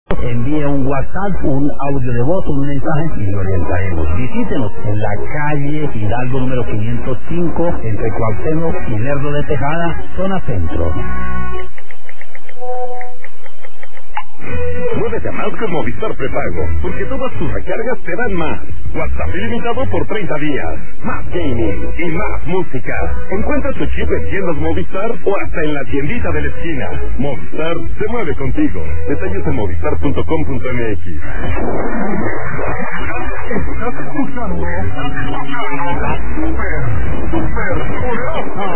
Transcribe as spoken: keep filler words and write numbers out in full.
Envíe un WhatsApp, un audio de voz, un mensaje y lo orientaremos. Visítenos en la calle Hidalgo número quinientos cinco, entre Cuauhtémoc y Lerdo de Tejada, zona centro. Muévete más con Movistar Prepago, porque todas tus recargas te dan más. WhatsApp ilimitado por treinta días, más gaming y más música. Encuentra tu chip en tiendas Movistar o hasta en la tiendita de la esquina. Movistar se mueve contigo. Detalles en movistar punto com punto m x. Estás escuchando Super, Super Poderosa.